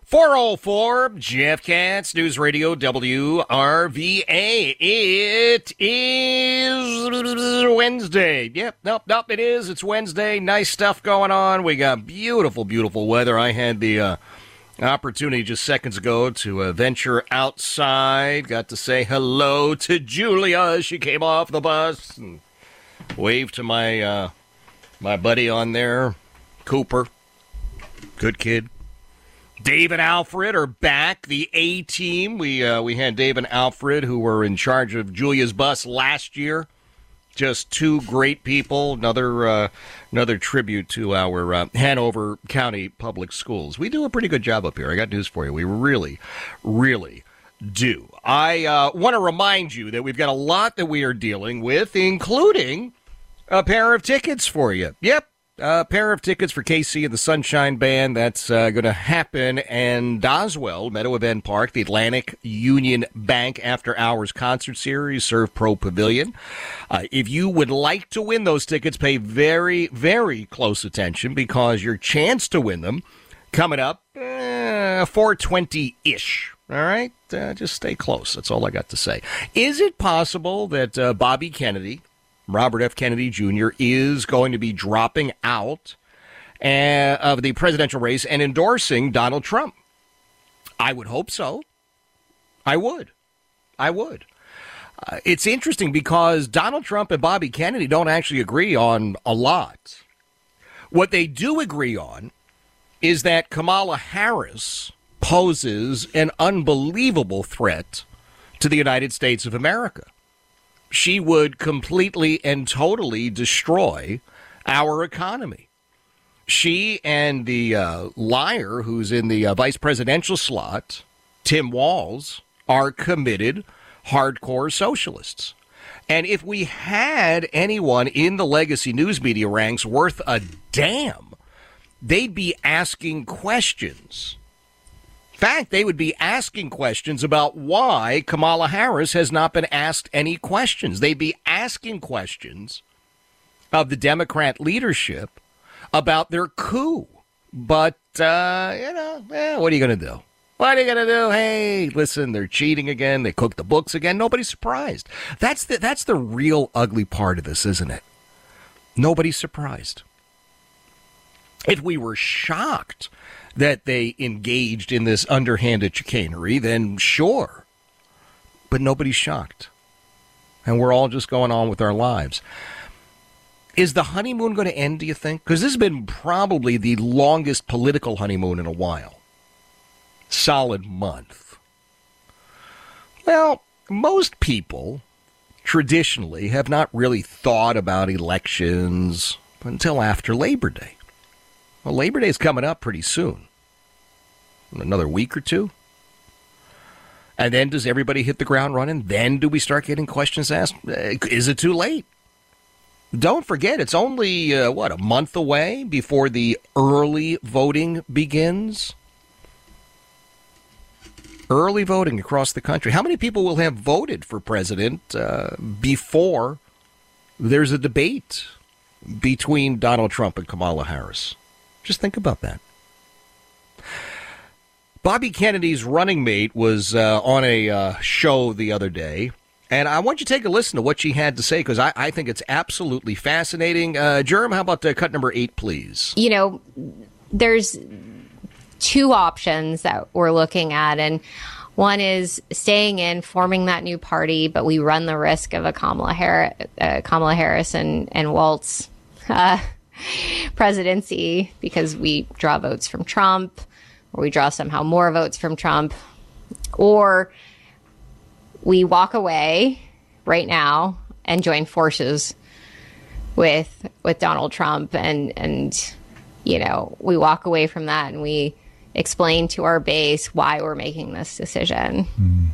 404 Jeff Katz, News Radio WRVA. It is Wednesday. Yep, nope, it is. It's Wednesday. Nice stuff going on. We got beautiful, beautiful weather. I had the opportunity just seconds ago to venture outside. Got to say hello to Julia. She came off the bus and waved to my buddy on there, Cooper. Good kid. Dave and Alfred are back, the A-team. We had Dave and Alfred, who were in charge of Julia's bus last year. Just two great people. Another tribute to our Hanover County Public Schools. We do a pretty good job up here. I got news for you. We really, really do. I want to remind you that we've got a lot that we are dealing with, including a pair of tickets for you. Yep. A pair of tickets for KC and the Sunshine Band. That's going to happen in Doswell, Meadow Event Park, the Atlantic Union Bank After Hours Concert Series, Serve Pro Pavilion. If you would like to win those tickets, pay very, very close attention because your chance to win them coming up 4:20-ish. All right? Just stay close. That's all I got to say. Is it possible that Bobby Kennedy, Robert F. Kennedy Jr., is going to be dropping out of the presidential race and endorsing Donald Trump? I would hope so. I would. It's interesting because Donald Trump and Bobby Kennedy don't actually agree on a lot. What they do agree on is that Kamala Harris poses an unbelievable threat to the United States of America. She would completely and totally destroy our economy. She and the liar who's in the vice presidential slot, Tim Walz, are committed hardcore socialists. And if we had anyone in the legacy news media ranks worth a damn, they'd be asking questions. In fact, they would be asking questions about why Kamala Harris has not been asked any questions. They'd be asking questions of the Democrat leadership about their coup. But, what are you going to do? What are you going to do? Hey, listen, they're cheating again. They cooked the books again. Nobody's surprised. That's the real ugly part of this, isn't it? Nobody's surprised. If we were shocked that they engaged in this underhanded chicanery, then sure. But nobody's shocked. And we're all just going on with our lives. Is the honeymoon going to end, do you think? Because this has been probably the longest political honeymoon in a while. Solid month. Well, most people traditionally have not really thought about elections until after Labor Day. Well, Labor Day is coming up pretty soon. Another week or two. And then does everybody hit the ground running? Then do we start getting questions asked? Is it too late? Don't forget, it's only, a month away before the early voting begins? Early voting across the country. How many people will have voted for president before there's a debate between Donald Trump and Kamala Harris? Just think about that. Bobby Kennedy's running mate was on a show the other day, and I want you to take a listen to what she had to say, because I think it's absolutely fascinating. Jerm, how about cut number 8, please? You know, there's two options that we're looking at, and one is staying in, forming that new party, but we run the risk of a Kamala Harris and Waltz presidency because we draw votes from Trump, or we draw somehow more votes from Trump, or we walk away right now and join forces with Donald Trump, and you know, we walk away from that and we explain to our base why we're making this decision.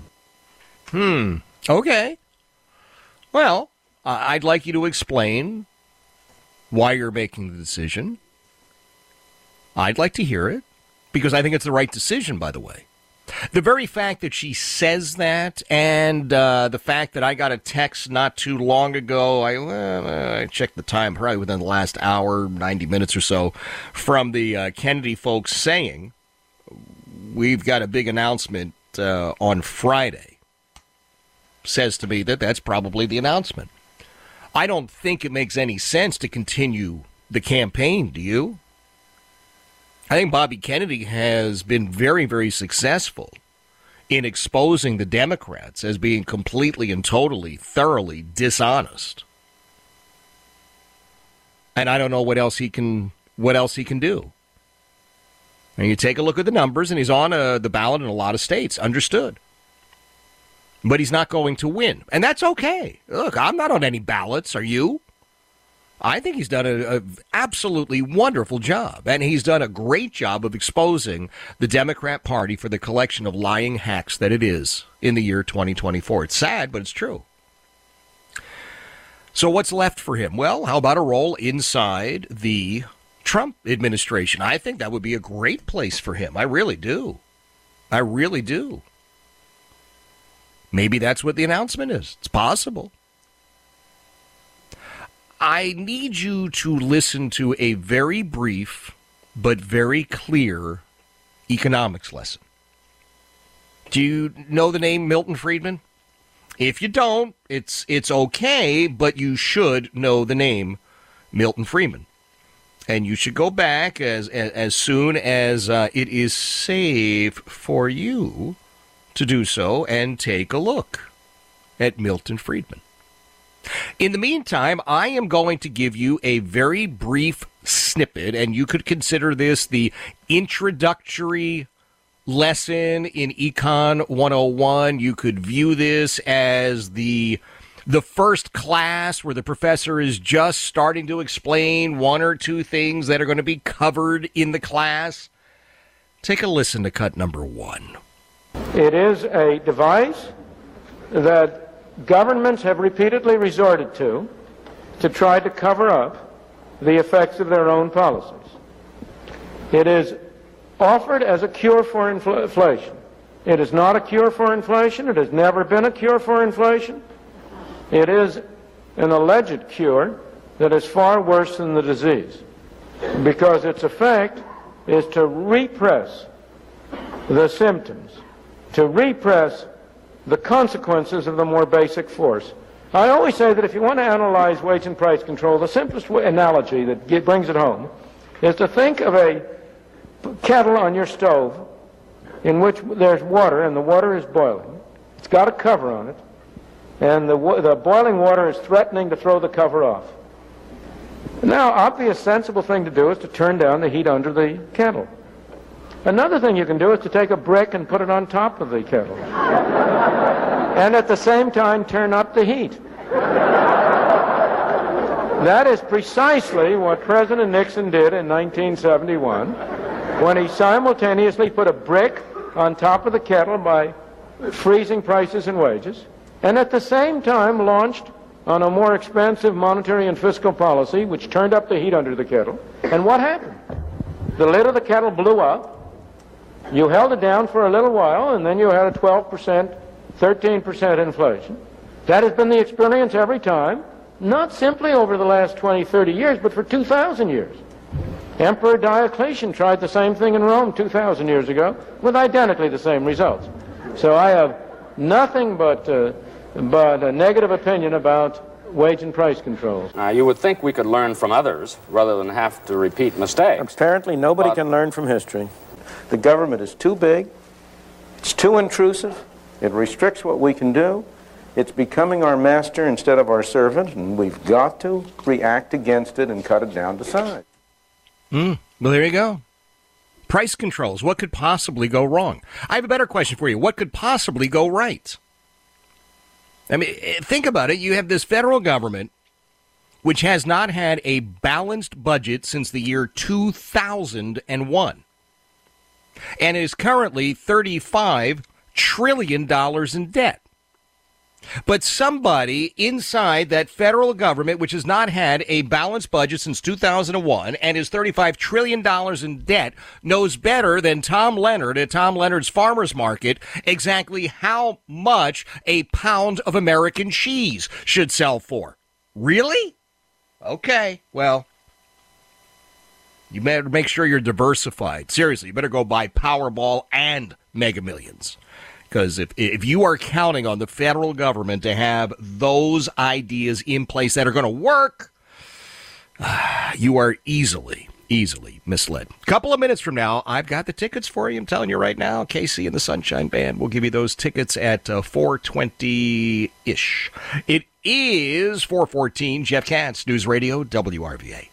Okay. Well, I'd like you to explain why you're making the decision. I'd like to hear it, because I think it's the right decision, by the way. The very fact that she says that, and the fact that I got a text not too long ago, I checked the time, probably within the last hour, 90 minutes or so, from the Kennedy folks saying, we've got a big announcement on Friday. Says to me that that's probably the announcement. I don't think it makes any sense to continue the campaign, do you? I think Bobby Kennedy has been very, very successful in exposing the Democrats as being completely and totally, thoroughly dishonest. And I don't know what else he can do. And you take a look at the numbers, and he's on the ballot in a lot of states. Understood. But he's not going to win. And that's okay. Look, I'm not on any ballots. Are you? I think he's done an absolutely wonderful job. And he's done a great job of exposing the Democrat Party for the collection of lying hacks that it is in the year 2024. It's sad, but it's true. So what's left for him? Well, how about a role inside the Trump administration? I think that would be a great place for him. I really do. I really do. Maybe that's what the announcement is. It's possible. I need you to listen to a very brief but very clear economics lesson. Do you know the name Milton Friedman? If you don't, it's okay, but you should know the name Milton Friedman. And you should go back as soon as it is safe for you to do so and take a look at Milton Friedman. In the meantime, I am going to give you a very brief snippet, and you could consider this the introductory lesson in Econ 101. You could view this as the first class where the professor is just starting to explain one or two things that are going to be covered in the class. Take a listen to cut number 1. It is a device that governments have repeatedly resorted to try to cover up the effects of their own policies. It is offered as a cure for inflation. It is not a cure for inflation. It has never been a cure for inflation. It is an alleged cure that is far worse than the disease, because its effect is to repress the symptoms, to repress the consequences of the more basic force. I always say that if you want to analyze wage and price control, the simplest analogy that brings it home is to think of a kettle on your stove in which there's water, and the water is boiling. It's got a cover on it, and the boiling water is threatening to throw the cover off. Now, obvious, sensible thing to do is to turn down the heat under the kettle. Another thing you can do is to take a brick and put it on top of the kettle. And at the same time, turn up the heat. That is precisely what President Nixon did in 1971, when he simultaneously put a brick on top of the kettle by freezing prices and wages, and at the same time launched on a more expansive monetary and fiscal policy, which turned up the heat under the kettle. And what happened? The lid of the kettle blew up. You held it down for a little while, and then you had a 12%, 13% inflation. That has been the experience every time, not simply over the last 20, 30 years, but for 2,000 years. Emperor Diocletian tried the same thing in Rome 2,000 years ago with identically the same results. So I have nothing but a negative opinion about wage and price controls. You would think we could learn from others rather than have to repeat mistakes. Apparently nobody can learn from history. The government is too big, it's too intrusive, it restricts what we can do, it's becoming our master instead of our servant, and we've got to react against it and cut it down to size. Well, there you go. Price controls. What could possibly go wrong? I have a better question for you. What could possibly go right? I mean, think about it. You have this federal government which has not had a balanced budget since the year 2001. And is currently $35 trillion in debt. But somebody inside that federal government, which has not had a balanced budget since 2001 and is $35 trillion in debt, knows better than Tom Leonard at Tom Leonard's Farmers Market exactly how much a pound of American cheese should sell for. Really? Okay, well, You better make sure you're diversified. Seriously, you better go buy Powerball and Mega Millions. Because if you are counting on the federal government to have those ideas in place that are going to work, you are easily misled. A couple of minutes from now, I've got the tickets for you. I'm telling you right now, Casey and the Sunshine Band will give you those tickets at 4:20-ish. It is 4:14. Jeff Katz, News Radio, WRVA.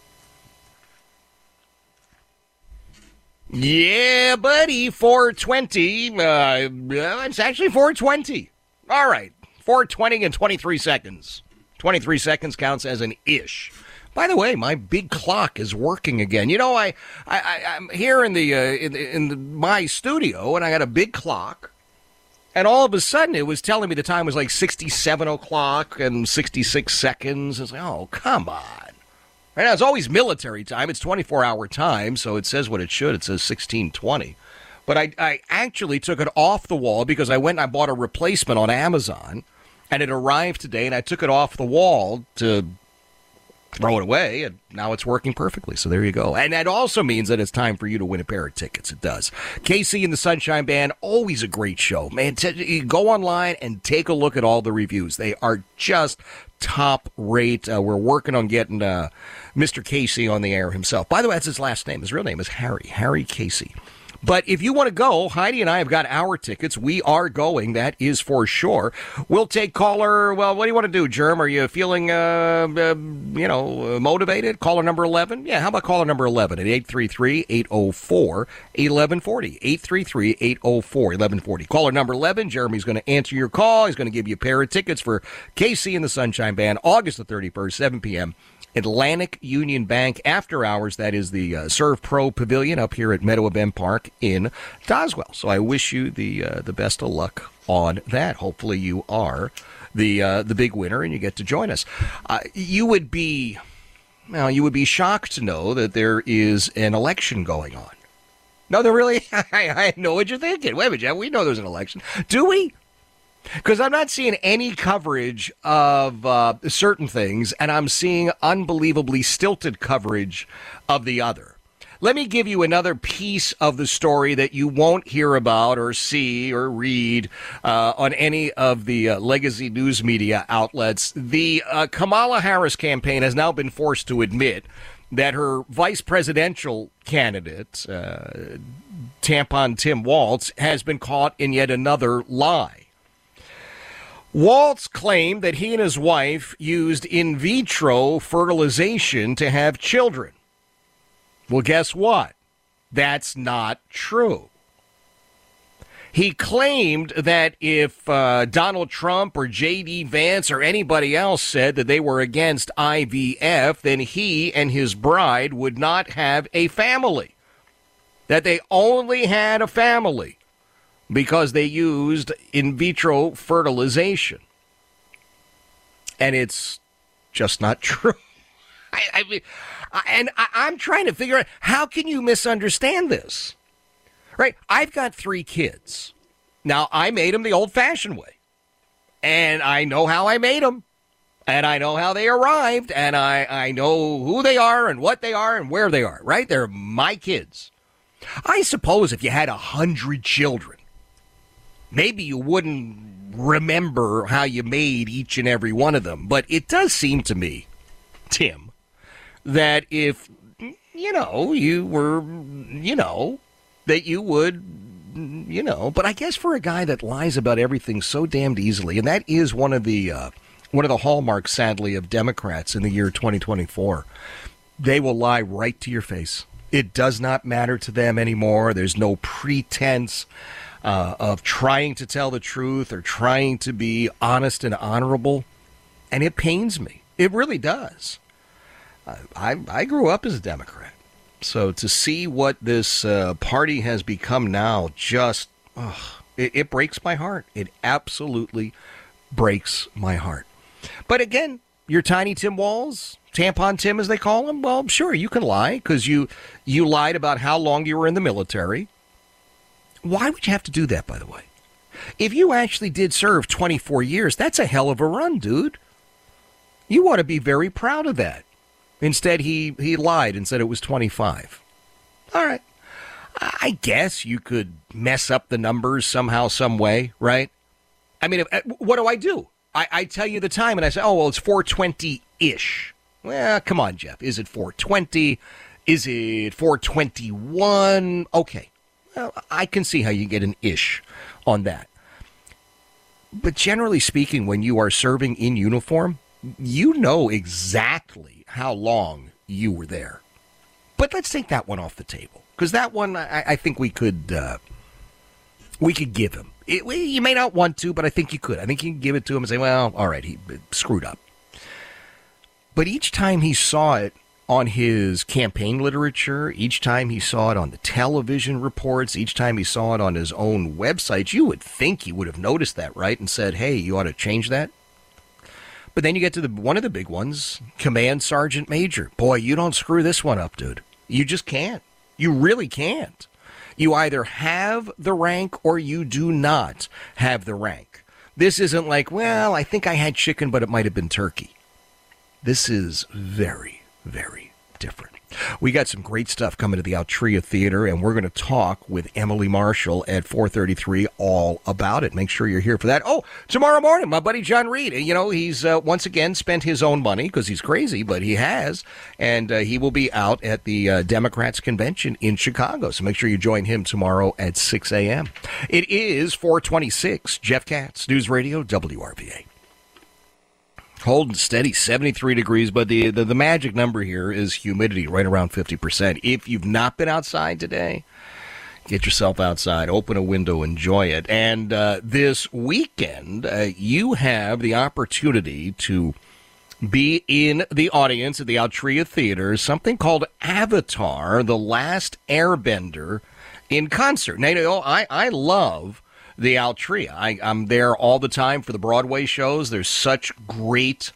Yeah, buddy, 4:20. It's actually 4:20. All right, 4:20 and 23 seconds. 23 seconds counts as an ish. By the way, my big clock is working again. You know, I'm here in my studio, and I got a big clock, and all of a sudden it was telling me the time was like 67 o'clock and 66 seconds. It's like, oh, come on. Right now, it's always military time. It's 24-hour time, so it says what it should. It says 16:20. But I actually took it off the wall because I went and I bought a replacement on Amazon, and it arrived today, and I took it off the wall to throw it away, and now it's working perfectly. So there you go. And that also means that it's time for you to win a pair of tickets. It does. Casey and the Sunshine Band, always a great show. Man, go online and take a look at all the reviews. They are just top rate. We're working on getting Mr. Casey on the air himself. By the way, that's his last name. His real name is Harry Casey. But if you want to go, Heidi and I have got our tickets. We are going. That is for sure. We'll take caller. Well, what do you want to do, Germ? Are you feeling, motivated? Caller number 11? Yeah, how about caller number 11 at 833-804-1140. 833-804-1140. Caller number 11, Jeremy's going to answer your call. He's going to give you a pair of tickets for Casey and the Sunshine Band, August the 31st, 7 p.m. Atlantic Union Bank after hours. That is the Serve Pro Pavilion up here at Meadow Bend Park in Doswell. So I wish you the best of luck on that. Hopefully you are the big winner and you get to join us. You would be shocked to know that there is an election going on. No, there really. I know what you're thinking. Wait a minute, Jeff. We know there's an election. Do we? Because I'm not seeing any coverage of certain things, and I'm seeing unbelievably stilted coverage of the other. Let me give you another piece of the story that you won't hear about or see or read on any of the legacy news media outlets. The Kamala Harris campaign has now been forced to admit that her vice presidential candidate, Tampon Tim Walz, has been caught in yet another lie. Walz claimed that he and his wife used in vitro fertilization to have children. Well, guess what? That's not true. He claimed that if Donald Trump or J.D. Vance or anybody else said that they were against IVF, then he and his bride would not have a family. That they only had a family because they used in vitro fertilization. And it's just not true. I'm trying to figure out, how can you misunderstand this? Right? I've got 3 kids. Now, I made them the old-fashioned way. And I know how I made them. And I know how they arrived. And I know who they are and what they are and where they are. Right? They're my kids. I suppose if you had 100 children, maybe you wouldn't remember how you made each and every one of them. But it does seem to me, Tim, that if, you were, that you would, but I guess for a guy that lies about everything so damned easily, and that is one of the hallmarks, sadly, of Democrats in the year 2024, they will lie right to your face. It does not matter to them anymore. There's no pretense of trying to tell the truth or trying to be honest and honorable. And it pains me. It really does. I grew up as a Democrat. So to see what this party has become now, just, it breaks my heart. It absolutely breaks my heart. But again, you're Tiny Tim Walz, Tampon Tim as they call him. Well, sure, you can lie because you lied about how long you were in the military. Why would you have to do that, by the way? If you actually did serve 24 years, that's a hell of a run, dude. You ought to be very proud of that. Instead, he lied and said it was 25. All right. I guess you could mess up the numbers somehow, some way, right? I mean, what do? I tell you the time, and I say, oh, well, it's 4:20-ish. Well, come on, Jeff. Is it 4:20? Is it 4:21? Okay. Well, I can see how you get an ish on that. But generally speaking, when you are serving in uniform, you know exactly how long you were there. But let's take that one off the table, because that one I think we could give him. You may not want to, but I think you could. I think you can give it to him and say, well, all right, he screwed up. But each time he saw it on his campaign literature, each time he saw it on the television reports, each time he saw it on his own website, you would think he would have noticed that, right? And said, hey, you ought to change that. But then you get to one of the big ones, Command Sergeant Major. Boy, you don't screw this one up, dude. You just can't. You really can't. You either have the rank or you do not have the rank. This isn't like, well, I think I had chicken, but it might have been turkey. This is very, very different. We got some great stuff coming to the Altria Theater, and we're going to talk with Emily Marshall at 4:33 all about it. Make sure you're here for that. Oh, tomorrow morning, my buddy John Reed. You know, he's once again spent his own money because he's crazy, but he has, and he will be out at the Democrats Convention in Chicago. So make sure you join him tomorrow at 6 a.m. It is 4:26. Jeff Katz, News Radio, WRVA. Holding steady, 73 degrees, but the magic number here is humidity, right around 50%. If you've not been outside today, get yourself outside, open a window, enjoy it. And this weekend, you have the opportunity to be in the audience at the Altria Theater, something called Avatar, The Last Airbender in concert. Now, you know, I love the Altria. I'm there all the time for the Broadway shows. There's such great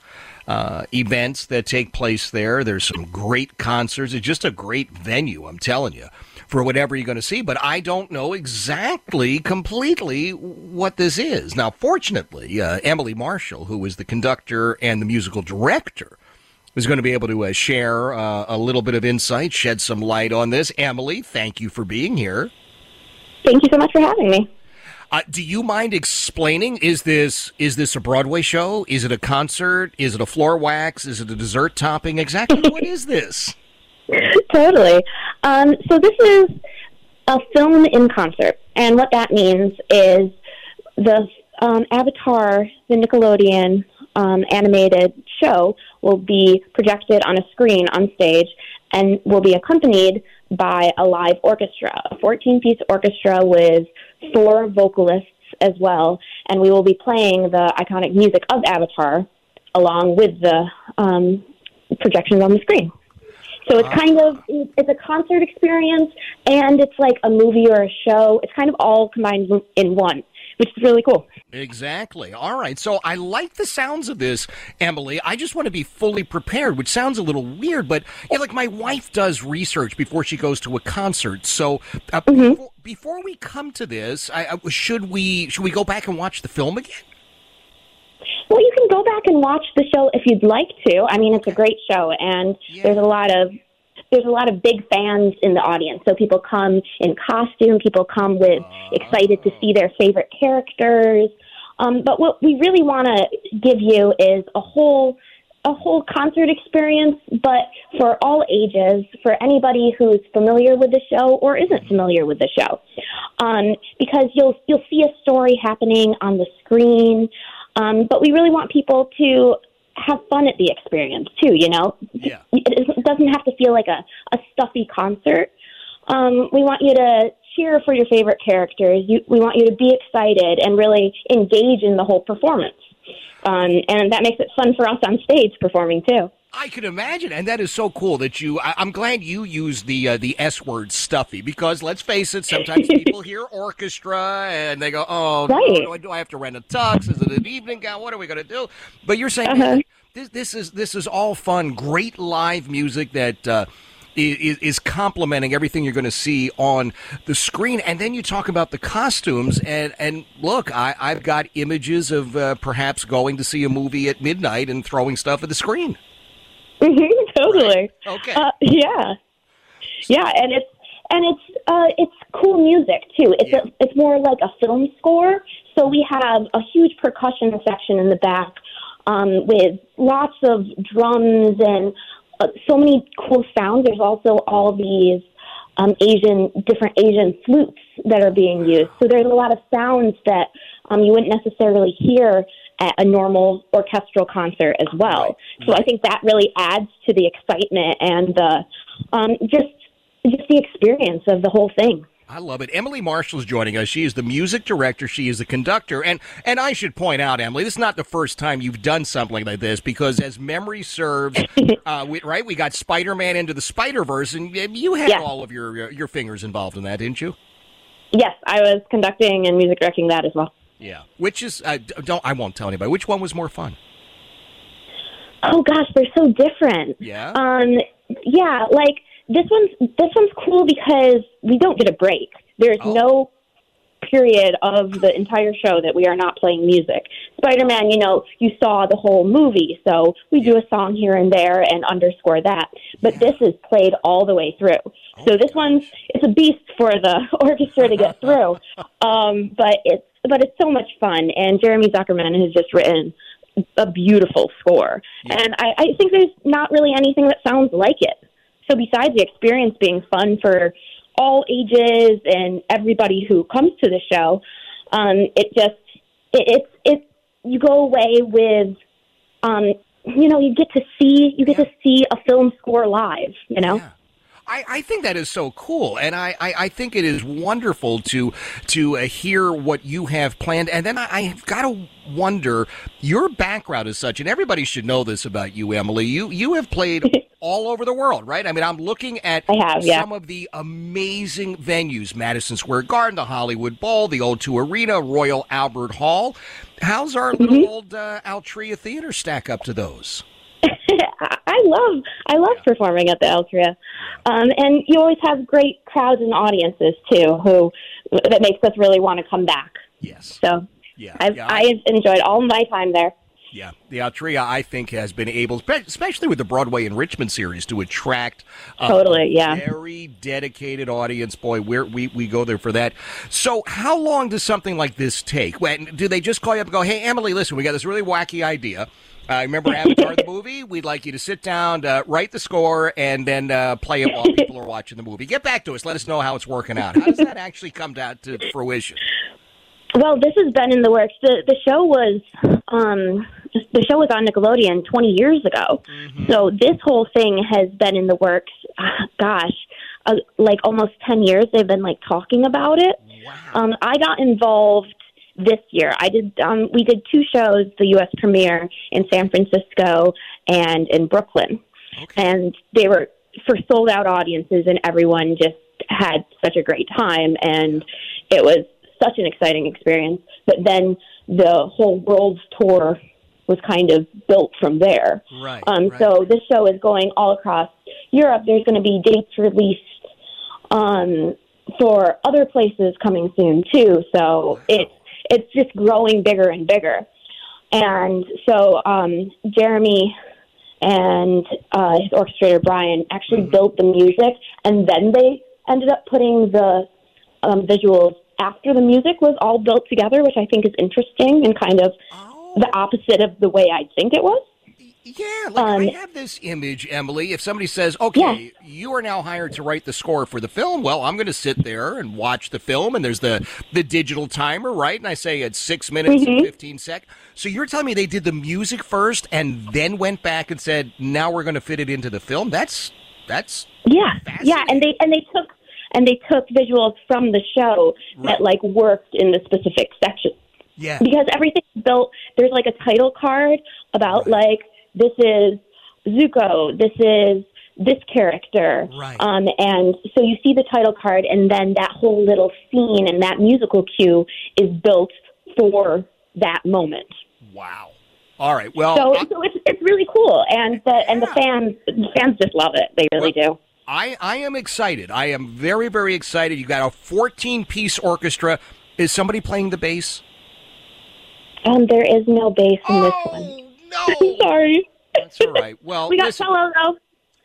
events that take place there. There's some great concerts. It's just a great venue, I'm telling you, for whatever you're going to see. But I don't know exactly, completely what this is. Now, fortunately, Emily Marshall, who is the conductor and the musical director, is going to be able to share a little bit of insight, shed some light on this. Emily, thank you for being here. Thank you so much for having me. Do you mind explaining, is this a Broadway show? Is it a concert? Is it a floor wax? Is it a dessert topping? Exactly what is this? Totally. So this is a film in concert. And what that means is the Avatar, the Nickelodeon animated show, will be projected on a screen on stage and will be accompanied by a live orchestra, a 14-piece orchestra with 4 vocalists as well, and we will be playing the iconic music of Avatar along with the projections on the screen. So it's it's a concert experience, and it's like a movie or a show. It's kind of all combined in one, which is really cool. Exactly. All right. So I like the sounds of this, Emily. I just want to be fully prepared, which sounds a little weird, but like my wife does research before she goes to a concert. So before we come to this, should we go back and watch the film again? Well, you can go back and watch the show if you'd like to. I mean, it's a great show, and there's a lot of big fans in the audience. So people come in costume, people come with excited to see their favorite characters. But what we really want to give you is a whole concert experience, but for all ages, for anybody who's familiar with the show or isn't familiar with the show. Because you'll see a story happening on the screen, but we really want people to have fun at the experience too, you know? Yeah. It doesn't have to feel like a stuffy concert. We want you to cheer for your favorite characters. We want you to be excited and really engage in the whole performance. And that makes it fun for us on stage performing too. I can imagine, and that is so cool that I'm glad you use the S word, stuffy, because let's face it, sometimes people hear orchestra and they go, oh, right. No, do I have to rent a tux? Is it an evening gown? What are we going to do? But you're saying hey, this is all fun, great live music that is complementing everything you're going to see on the screen. And then you talk about the costumes, and look, I've got images of perhaps going to see a movie at midnight and throwing stuff at the screen. Totally. Right? Okay. Yeah. Yeah, and it's cool music too. It's more like a film score. So we have a huge percussion section in the back with lots of drums and so many cool sounds. There's also all these different Asian flutes that are being used. So there's a lot of sounds that you wouldn't necessarily hear at a normal orchestral concert as well. Right. So I think that really adds to the excitement and the just the experience of the whole thing. I love it. Emily Marshall is joining us. She is the music director. She is the conductor. And I should point out, Emily, this is not the first time you've done something like this, because as memory serves, we got Spider-Man Into the Spider-Verse, and you had all of your fingers involved in that, didn't you? Yes, I was conducting and music directing that as well. Yeah. Which is, I won't tell anybody. Which one was more fun? Oh, gosh, they're so different. Yeah? Yeah, like, This one's cool because we don't get a break. There's no period of the entire show that we are not playing music. Spider-Man, you saw the whole movie, so we do a song here and there and underscore that. But this is played all the way through. So this one, it's a beast for the orchestra to get through. But it's so much fun, and Jeremy Zuckerman has just written a beautiful score. Yeah. And I think there's not really anything that sounds like it. So besides the experience being fun for all ages and everybody who comes to the show, you go away with, you get to see a film score live, Yeah. I think that is so cool, and I think it is wonderful to hear what you have planned. And then I've got to wonder, your background is such, and everybody should know this about you, Emily. You have played all over the world, right? I mean, I'm looking at some of the amazing venues: Madison Square Garden, the Hollywood Bowl, the O2 Arena, Royal Albert Hall. How's our little old Altria Theater stack up to those? I love performing at the Altria, and you always have great crowds and audiences too, that makes us really want to come back. Yes. So I've enjoyed all my time there. Yeah, the Altria, I think, has been able, especially with the Broadway Enrichment series, to attract a very dedicated audience. Boy, we go there for that. So how long does something like this take? Do they just call you up and go, hey, Emily, listen, we got this really wacky idea. Remember Avatar the movie? We'd like you to sit down, write the score, and then play it while people are watching the movie. Get back to us. Let us know how it's working out. How does that actually come down to fruition? Well, this has been in the works. The show was on Nickelodeon 20 years ago. Mm-hmm. So this whole thing has been in the works. Like almost 10 years. They've been talking about it. Wow. I got involved this year. We did 2 shows, the U.S. premiere in San Francisco and in Brooklyn. Okay. And they were for sold out audiences, and everyone just had such a great time, and it was such an exciting experience. But then the whole world tour was kind of built from there. Right. So this show is going all across Europe. There's going to be dates released for other places coming soon too. So it's just growing bigger and bigger. And so Jeremy and his orchestrator Brian actually built the music, and then they ended up putting the visuals after the music was all built together, which I think is interesting and kind of the opposite of the way I think it was. Yeah, I have this image, Emily. If somebody says, okay, you are now hired to write the score for the film, well, I'm going to sit there and watch the film, and there's the digital timer, right? And I say it's 6 minutes and 15 seconds. So you're telling me they did the music first and then went back and said, now we're going to fit it into the film? That's yeah, and they took visuals from the show that worked in the specific section. Yeah, because everything's built. There's a title card about this is Zuko, this is this character, and so you see the title card, and then that whole little scene and that musical cue is built for that moment. Wow. All right. Well, so it's really cool, and the fans just love it. They really do. I am excited. I am very, very excited. You got a 14-piece orchestra. Is somebody playing the bass? There is no bass in this one. No. Sorry. That's all right. Well, we got cello though.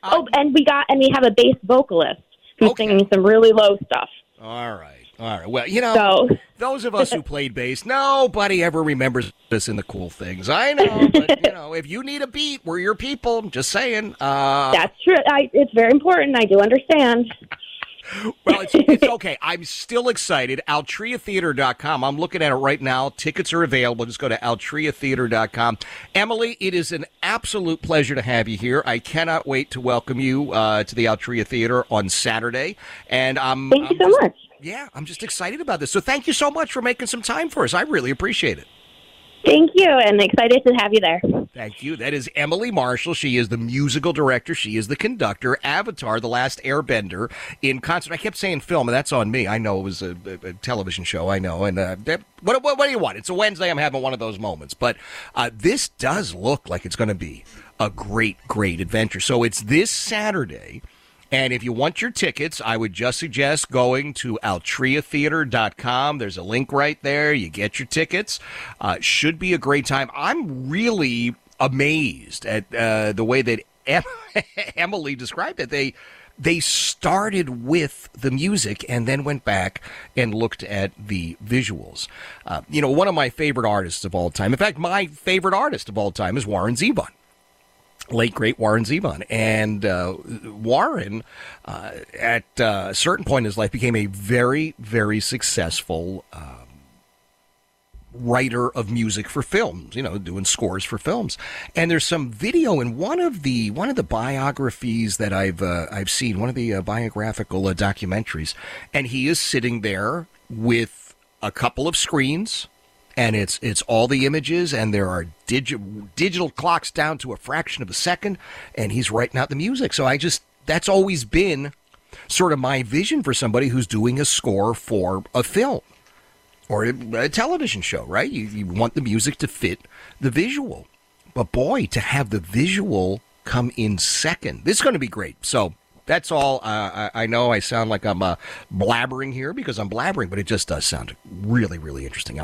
and we have a bass vocalist who's singing some really low stuff. All right. Well, those of us who played bass, nobody ever remembers us in the cool things. I know, but, if you need a beat, we're your people. I'm just saying. That's true. It's very important. I do understand. Well, it's okay. I'm still excited. AltriaTheater.com. I'm looking at it right now. Tickets are available. Just go to AltriaTheater.com. Emily, it is an absolute pleasure to have you here. I cannot wait to welcome you to the Altria Theater on Saturday. And Thank you so much. Yeah, I'm just excited about this. So thank you so much for making some time for us. I really appreciate it. Thank you, and excited to have you there. Thank you. That is Emily Marshall. She is the musical director. She is the conductor. Avatar, The Last Airbender in concert. I kept saying film, and that's on me. I know it was a television show. I know. And what do you want? It's a Wednesday. I'm having one of those moments. But this does look like it's going to be a great, great adventure. So it's this Saturday. And if you want your tickets, I would just suggest going to altriatheater.com. There's a link right there. You get your tickets. Should be a great time. I'm really amazed at the way that Emily described it. They started with the music and then went back and looked at the visuals. One of my favorite artists of all time, in fact, my favorite artist of all time is Warren Zevon. Late, great Warren Zevon. And Warren, at a certain point in his life, became a very, very successful writer of music for films, doing scores for films. And there's some video in one of the biographies that I've seen, one of the biographical documentaries, and he is sitting there with a couple of screens. And it's all the images, and there are digital clocks down to a fraction of a second, and he's writing out the music. So that's always been sort of my vision for somebody who's doing a score for a film or a television show, right? You want the music to fit the visual. But boy, to have the visual come in second, this is going to be great. So that's all. I know I sound like I'm blabbering here because I'm blabbering, but it just does sound really, really interesting.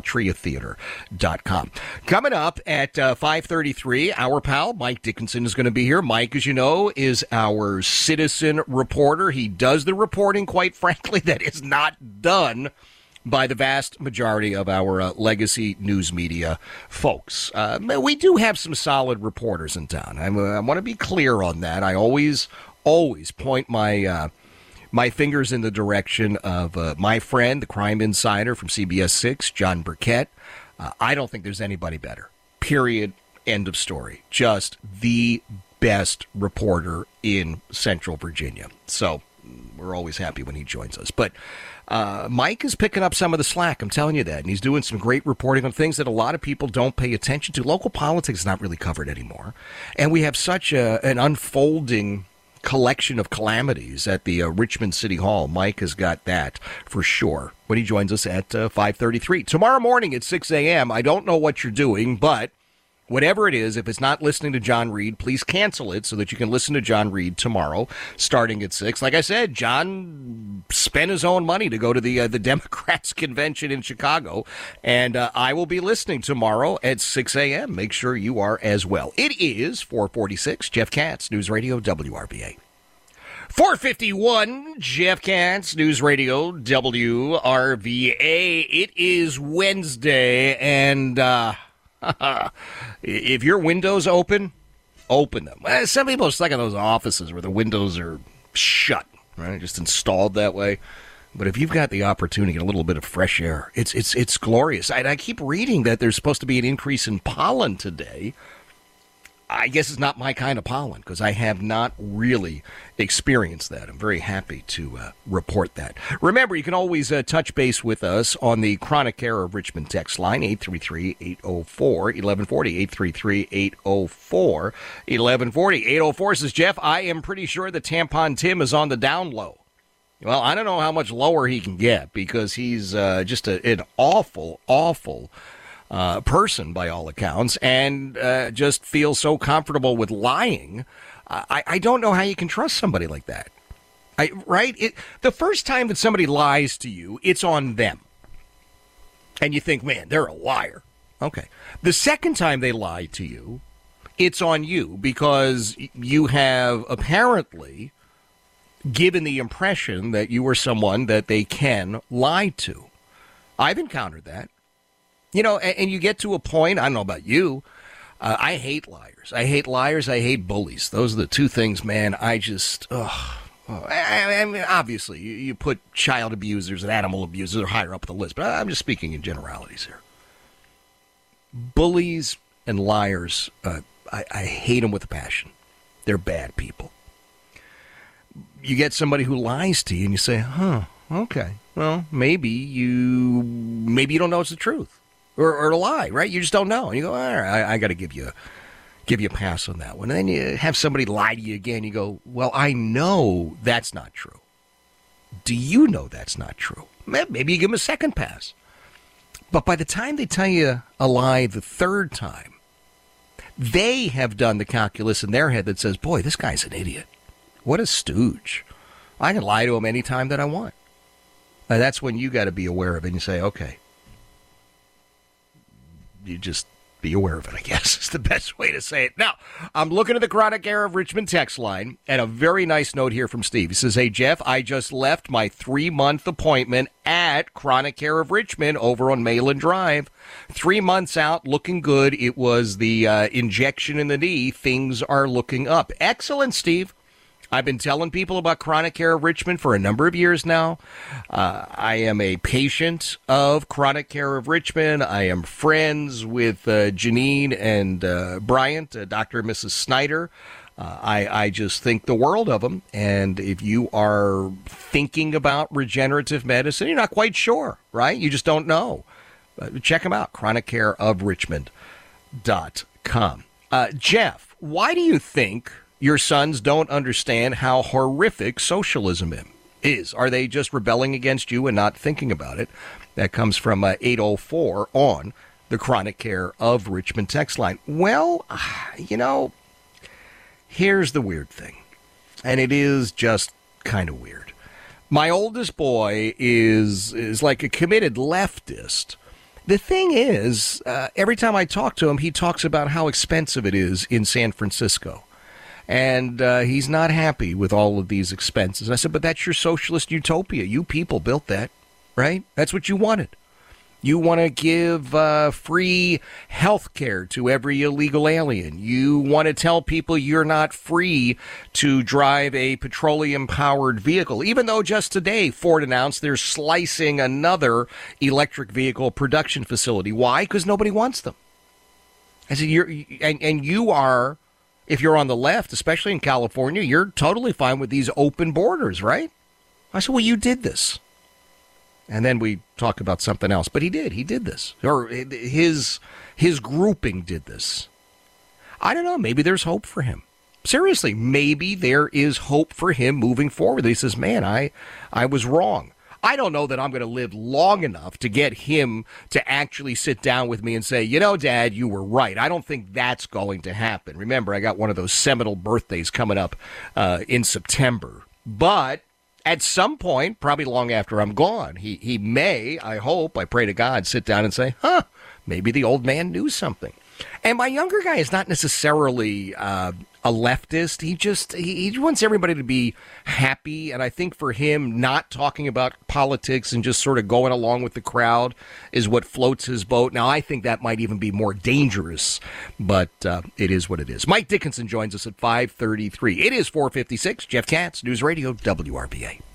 AltriaTheater.com. Coming up at 5:33, our pal Mike Dickinson is going to be here. Mike, as you know, is our citizen reporter. He does the reporting, quite frankly, that is not done by the vast majority of our legacy news media folks. We do have some solid reporters in town. I want to be clear on that. I always point my fingers in the direction of my friend, the crime insider from CBS 6, John Burkett. I don't think there's anybody better. Period. End of story. Just the best reporter in Central Virginia. So we're always happy when he joins us. But Mike is picking up some of the slack, I'm telling you that. And he's doing some great reporting on things that a lot of people don't pay attention to. Local politics is not really covered anymore. And we have such an unfolding collection of calamities at the Richmond City Hall. Mike has got that for sure when he joins us at 5:33. Tomorrow morning at 6 a.m., I don't know what you're doing, but whatever it is, if it's not listening to John Reed, please cancel it so that you can listen to John Reed tomorrow starting at 6. Like I said, John spent his own money to go to the Democrats convention in Chicago, and I will be listening tomorrow at 6 a.m. Make sure you are as well. It is 4:46, Jeff Katz, News Radio WRVA. 4:51, Jeff Katz, News Radio WRVA. It is Wednesday, and if your windows open them. Some people are stuck in those offices where the windows are shut, right? Just installed that way. But if you've got the opportunity to get a little bit of fresh air, it's glorious. I keep reading that there's supposed to be an increase in pollen today. I guess it's not my kind of pollen because I have not really experienced that. I'm very happy to report that. Remember, you can always touch base with us on the Chronic Care of Richmond text line, 833-804-1140, 833-804-1140. 804 says, Jeff, I am pretty sure the Tampon Tim is on the down low. Well, I don't know how much lower he can get because he's just an awful person by all accounts, and just feels so comfortable with lying. I don't know how you can trust somebody like that. Right? The first time that somebody lies to you, it's on them. And you think, man, they're a liar. Okay. The second time they lie to you, it's on you because you have apparently given the impression that you are someone that they can lie to. I've encountered that. You know, and you get to a point, I don't know about you, I hate liars. I hate liars. I hate bullies. Those are the two things, man, I just, I mean, obviously, you put child abusers and animal abusers are higher up the list, but I'm just speaking in generalities here. Bullies and liars, I hate them with a passion. They're bad people. You get somebody who lies to you and you say, okay, well, maybe you don't know it's the truth or a lie, right? You just don't know. And you go, all right, I got to give you a pass on that one. And then you have somebody lie to you again. You go, well, I know that's not true. Do you know that's not true? Maybe you give them a second pass. But by the time they tell you a lie the third time, they have done the calculus in their head that says, boy, this guy's an idiot. What a stooge. I can lie to him anytime that I want. And that's when you got to be aware of it and you say, okay. You just be aware of it, I guess, is the best way to say it. Now, I'm looking at the Chronic Care of Richmond text line, and a very nice note here from Steve. He says, hey, Jeff, I just left my 3-month appointment at Chronic Care of Richmond over on Mayland Drive. 3 months out, looking good. It was the injection in the knee. Things are looking up. Excellent, Steve. I've been telling people about Chronic Care of Richmond for a number of years now. I am a patient of Chronic Care of Richmond. I am friends with Janine and Bryant, Dr. and Mrs. Snyder. I just think the world of them. And if you are thinking about regenerative medicine, you're not quite sure, right? You just don't know. Check them out, chroniccareofrichmond.com. Jeff, why do you think your sons don't understand how horrific socialism is? Are they just rebelling against you and not thinking about it? That comes from 804 on the Chronic Care of Richmond text line. Well, you know, here's the weird thing, and it is just kind of weird. My oldest boy is like a committed leftist. The thing is, every time I talk to him, he talks about how expensive it is in San Francisco. And he's not happy with all of these expenses. And I said, but that's your socialist utopia. You people built that, right? That's what you wanted. You want to give free health care to every illegal alien. You want to tell people you're not free to drive a petroleum-powered vehicle, even though just today Ford announced they're slicing another electric vehicle production facility. Why? Because nobody wants them. I said, you are... If you're on the left, especially in California, you're totally fine with these open borders, right? I said, well, you did this. And then we talk about something else. But he did this. Or his grouping did this. I don't know. Maybe there's hope for him. Seriously, maybe there is hope for him moving forward. He says, man, I was wrong. I don't know that I'm going to live long enough to get him to actually sit down with me and say, you know, Dad, you were right. I don't think that's going to happen. Remember, I got one of those seminal birthdays coming up in September. But at some point, probably long after I'm gone, he may, I hope, I pray to God, sit down and say, maybe the old man knew something. And my younger guy is not necessarily a leftist. He wants everybody to be happy. And I think for him, not talking about politics and just sort of going along with the crowd is what floats his boat. Now, I think that might even be more dangerous, but it is what it is. Mike Dickinson joins us at 5:33. It is 4:56. Jeff Katz, News Radio, WRBA.